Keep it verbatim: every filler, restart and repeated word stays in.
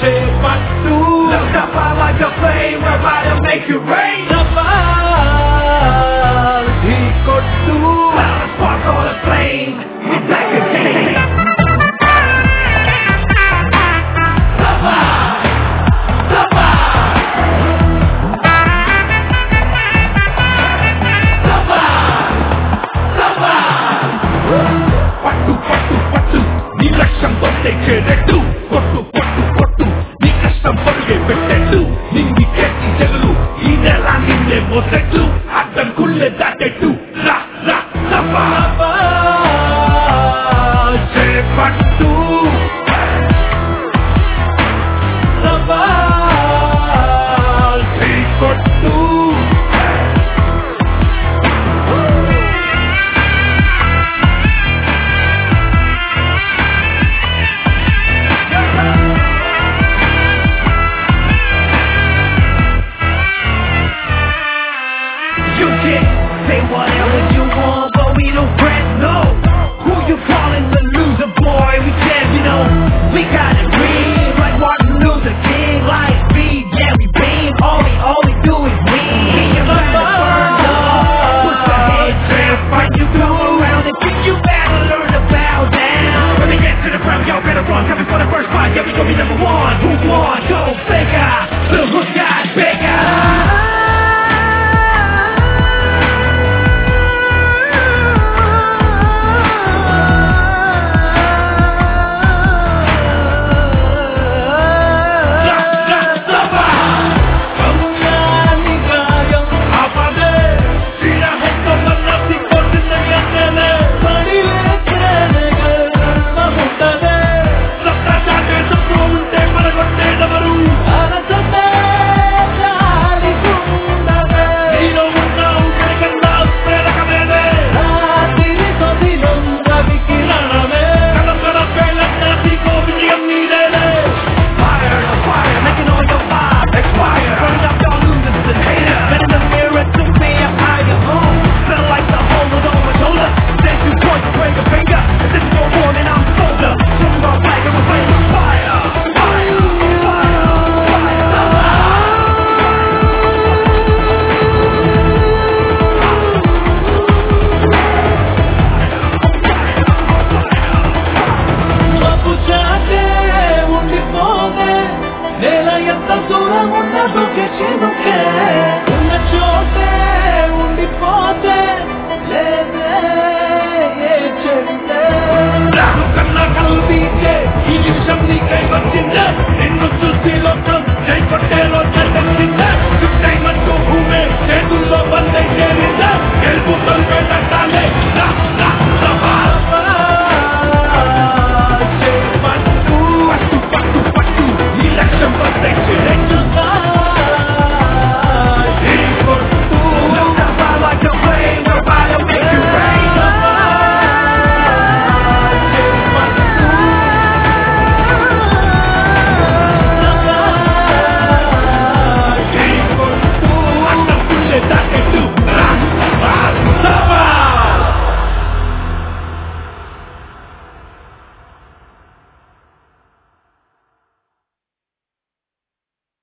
చేపట్టు Look up like a flame, we're about to make it rain ఢీ కొట్టు Cloud spark on the flame, it's like a game పట్టు పట్టు పట్టు నీ లక్ష్యం కొట్టేటట్టు కొట్టు కొట్టు కొట్టు నీ కష్టం పరుగే పెట్టట్టు నింగి చేతి జగలు ఈ నెల నిన్నే మోసెట్టు అడ్డం కుళ్ళే దాటెట్టు రా రా సభా చేపట్టు సభా ఢీ కొట్టు You can say whatever you want, but we don't fret, no. Who you calling the loser, boy? We said, you know, we got it